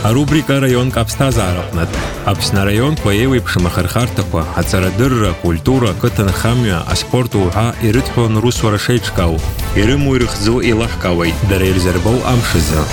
Арубрика район капстазаарапнат. Аԥсны раионқәа еиуеиԥшым ахырхарҭақәа, аҵарадырра, акультура, ақыҭанхамҩа, аспорт уҳәа ирыҭҳәон русура шеиҿкаау. Ирымоу ирыхӡо еилаҳкаауеит, дара ирзырбоу амшазы.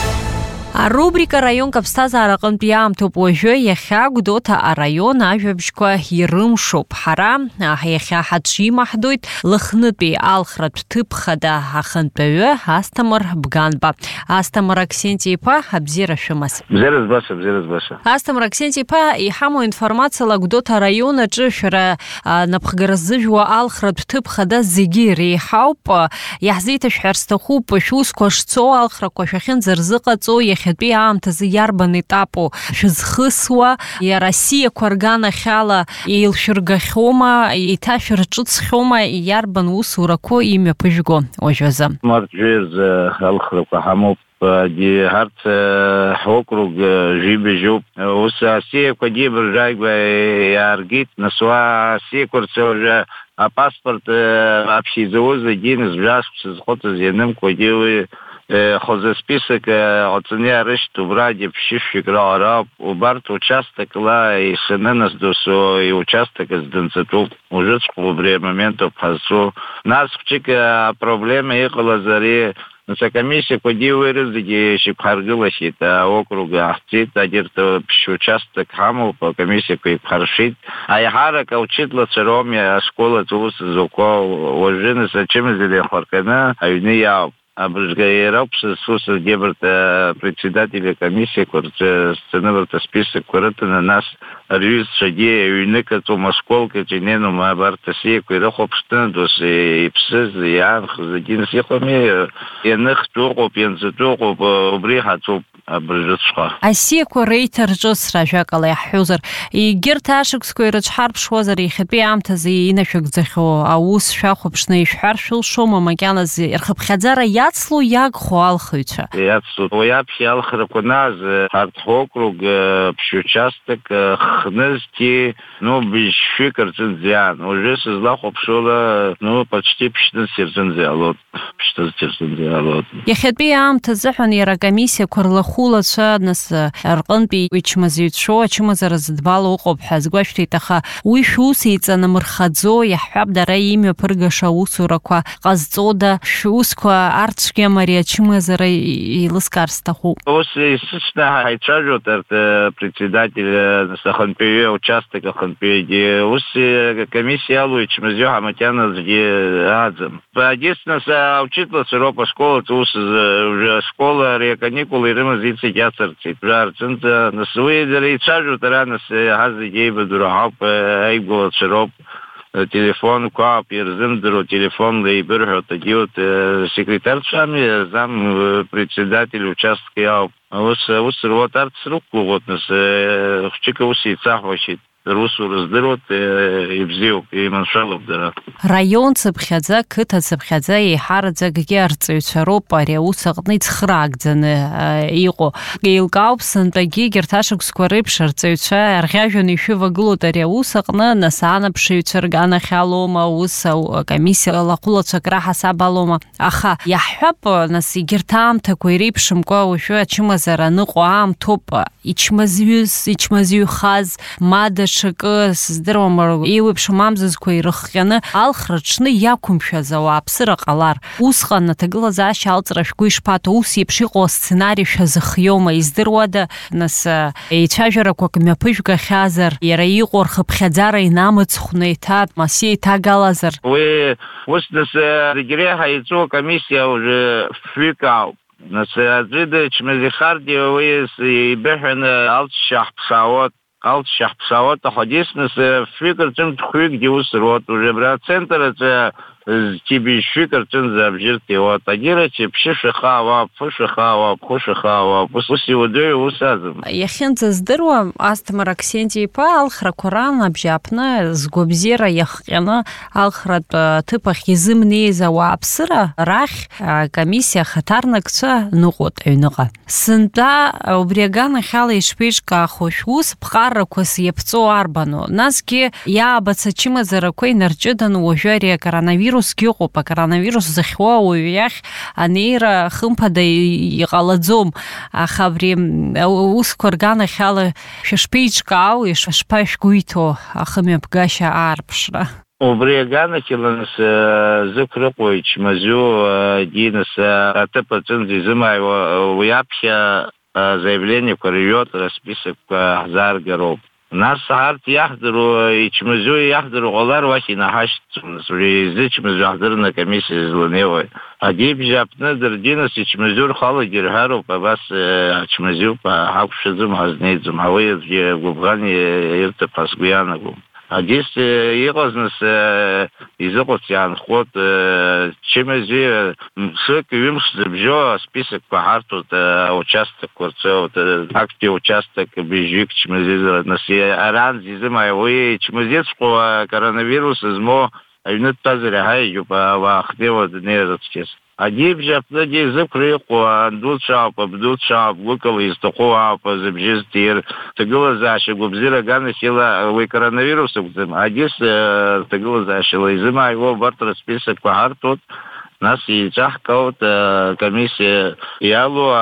Арубрика район каԥсҭазаара аҟынтәи аамҭоуп уажәы иахьа Гәдоуҭа араион ажәабжьқәа ирымшуп. Ҳара иахьа ҳаҽимаҳдоит Лыхнытәи алхратә ҭыԥхада ахантәаҩы Асҭамыр Бганба. Асҭамыр Аксентиа-иԥа, абзиара шәымаз. Бзиара збаша. Асҭамыр Аксентиа-иԥа, иҳамоу информациала Гәдоуҭа араион аҿы шәара напхгара ззыжәуа алхратә ҭыԥхада зегьы реиҳауп. Иаҳзеиҭашәҳәар сҭахуп шәусқәа шцо, алхрақәа шәахьынӡарзыҟаҵо, иахьатәи аамҭазы иарбан етапу шәызхысуа, иара асиақәа рганахьала еилшәыргахьоума, еиҭашәырҿыцхьоума, иарбан усурақәа имҩаԥыжәго уажәазы? Марҭ-Жәыз алхрақәа ҳамоуп. Ҳарҭ ҳокруг жибежьуп. Ус асиақәагьы быржаигәа иааргеит. Нас уа асиақәа уажәы апаспорт аԥшьизауз един збжашк сызхәыцыз ианымкәагьы уи хозсписок оцени арышт убради пшишик рараб убарт участокла и сынынасдусу и участок сдынцату уже в моменту пасу нас вчика проблема ехала заре на комиссия поди вырезги шипхаргылашит округа ахтит адирто участок хаму по комиссии паршит а яхара учитла церомия школа тус зуко ожины зачем здесь хоркана айния Абржгаерапс Суса Геберта председателя комиссии, который сценарий список, который на нас рюс шаги, юника то Москолка, Тинену, Мабарта Сия, Кирохопштен, дос и псез, и анх, один сихами, и них туго, пензитуго, убрихату абржатшха. Асиақәа реиҭарҿыцра ажәакала иаҳҳәозар, егьырҭ ашықәсқәа ирыҽҳарԥшуазар, иахьатәи аамҭазы инашәыгӡахьоу аус шәахәаԥшны ишәҳәар шәылшома макьаназы ирхыԥхьаӡара иацло иагхо алхыҩцәа? Иацло. Уи аԥхьа алхрақәа наз ҳарҭ ҳокруг ԥшьучасток хнызти, быжьшәык рцәынӡиан. Уажәы сызлахәаԥшуала, почти ԥшьҭыс ирцәынӡиалоит. Иахьатәи аамҭа азыҳәан иара акомиссиақәа рлахәылацәа нас рҟынтәи ичмазаҩцәоу ачымазаразы дбало ыҟоуп ҳәа азгәашәҭеит, аха уи шәус еиҵанамырхаӡо, иаҳҳәап дара имҩаԥыргаша аусурақәа ҟазҵода, шәусқәа арҭцәгьам ари ачымазара еилыскаар сҭахуп. Ус исыцны ҳаицәажәоит председатель ахантәаҩы, участок ахантәаҩгьы, ус комиссия алу ичмазаҩ ҳамакьаназгьы аӡам. Единственное, учитывалась Европа школа, ус уже школа, каникулы, ирымыз ицик яцарцит. Жарцынца, нас уйдер ицәажәоит ара, нас ҳазегьы еибадырҳауп, еибгылац Европа. Телефон кәаап ирзымдыруа, телефонла еибырҳәо тагьиут секретарцәами, зам председатель участка иауп. Ус руат арҭ срықәгәыӷуеит, нас хәҷык ус еиҵаҳуашьеит. Русу раздыруат ибзиоуп, еиманшәалоуп дара. Раион цыԥхьаӡа, қыҭа цыԥхьаӡа еиҳараӡа акгьы арҵаҩцәа роуп ари аус аҟны ицхраагӡаны иҟоу. Еилкаауп сынтәагьы егьырҭ ашықәсқәа реиԥш арҵаҩцәа арӷьажәҩаны ишәывагылоит ари аус аҟны, нас анаԥшыҩцәа рганахьалоума, ус акомиссиа лахәылацәак раҳасаб алоума. Аха иаҳҳәап, нас егьырҭ аамҭақәа иреиԥшымкәа уажәы ачымазара аныҟоу аамҭоуп ичмазаҩхаз, мада ҽакы сыздыруам еиуеиԥшым амзазқәа ирыхҟьаны алхраҽны иақәымшәаз ауааԥсыра ҟалар. Усҟан аҭагылазаашьа алҵра шәгәы ишԥаҭо, ус еиԥш иҟоу асценари шәазыхиома, издыруада, нас еицәажәарақәак мҩаԥыжәгахьазар, иара иҟоу рхыԥхьаӡара инамыцхәны масиа иҭагалазар. Уи ус нас реиҳа еиҵоу акомиссиа уже фҩык ауп. Нас аӡәы чмазихарди уи ибыҳәан алҵшьа ҳԥшаауеит. Алҵшьа аха единственное, фҩык рҿынтә хәҩыкгьы ус руат, уже центр тебе шәҩык рҿынӡа абжьырҭ иуат. Агьырачи ԥшьы шәахы ауап, фы шәахы ауап, хәы шәахы ауап, ус иуадаҩу ус аӡам. Иахьынӡаздыруа Асҭамыр Аксентиа-иԥа алхрақәа раанабжьааԥны згәабзиара иахҟьаны алхратә ҭыԥахь изымнеиз ауааԥсыра рахь акомиссиа ахаҭарнакцәа ныҟәоит аҩныҟа. Сынтәа убри аганахьала ишԥеиҿкаахо шәус ԥҟаррақәас иаԥҵоу арбану? Насгьы иаабац ачымазарақәа инарҷыданы уажәы ари акоронавирус акоронавирусгьы ыҟоуп, акоронавирус зыхьуа ауаҩ иахь анеира хымԥада иҟалаӡом, аха абри аусқәа рганахьала шәышԥеиҿкаау, ишԥашәгәеиҭо ахымҩаԥгашьа аарԥшра? Убри аганахьала зықәрыҟоу ичмазаҩу динас аҭыԥ аҿынӡа изымааиуа уи аԥхьа заявлениақәа рҩотра списокқәа ҳзааргароуп. Нас арҭ иаҳдыруа ичмазаҩу иаҳдыруа ҟалар уахь инаҳашьҭӡом, изычмазаҩу ҳдырны акомиссиа зланеиуа. Адибжьы аԥны дырдинас ичмазаҩу рхалагьы ирҳәароуп, абас ачмазаҩуп ҳақәшәаӡом, ҳазнеиӡом, ҳауаҩытәгьы гәыбӷан ирҭап ҳәа сгәы иаанагом. Адис иҟазныс изыҟац иаанхоит чмазаҩы мшык ҩымш зыбжьо списокқәа ҳарҭоит аучастокқәа рҿы, актәи участок быжьҩык чмазаҩызароуп. Нас аранӡа изымааиуа уи чмазаҩҵәҟьоу акоронавирус змоу аҩны дтәазар иаҳа иажәоуп ауаа хнеиуа днеирыцқьаз. Адибжьы аԥныгьы зықәра иҟоу андуцәа ауп, абдуцәа ауп, гәыкала изҭаху ауп зыбжьы зҭир, ҭагылазаашьа гәабзиара аганахьала уи коронавирус акәӡам, адис ҭагылазаашьала изымааиуа убарҭ рсписокқәа ҳарҭоит. Нас иҿаҳкаут акомиссиа иалоу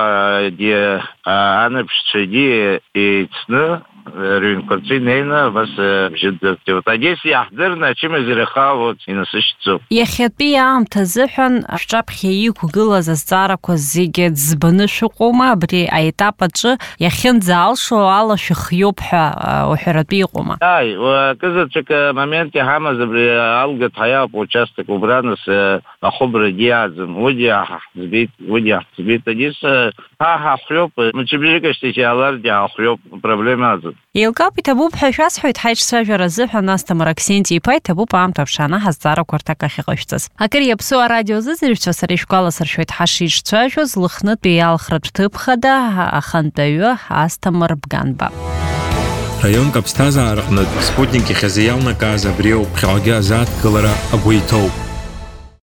анеиԥшцәагьы еицны рыҩнқәа рҿы инеины абас бжьы дырҭиуеит. Адис иаҳдырны ачымазаҩ ихаауеит, инасышьҭӡоуп. Иахьатәи аамҭа азыҳәан шәҿаԥхьа иқәгылаз азҵаарақәа зегьы ӡбаны шәыҟоума? Абри аетап аҿы иахьынӡаалшо ала шәыхиоуп ҳәа уҳәаратәы иҟоума? Акызаҵәык момент иҳамаз абри алгат ҳаиауп участок убраныс ахәыбра диааӡам. Уигьы ҳаҳӡбеит. Адис ҳаҳхҩоуп, мчыбжьыкашьҭахь иааларгьы ҳаҳхҩоуп, проблема аӡам. Еилкаауп, иҭабуп ҳәа шәасҳәоит ҳаиҿцәажәара азыҳәан Асҭамыр Аксенти-иԥа, иҭабуп аамҭа ԥшааны ҳазҵаарақәа рҭак ахьыҟашәҵаз. Акыр иаԥсоу арадио азыӡырҩцәа сара ишәгәаласыршәоит ҳашиҿцәажәоз лыхнытәи алхратә ҭыԥхада ахантәаҩы Асҭамыр Бганба. Раионк аԥсҭазаара аҟнытә спутник ихазы иалнакааз абри ауп ԥхьаҟагьы азааҭгылара агәы иҭоуп.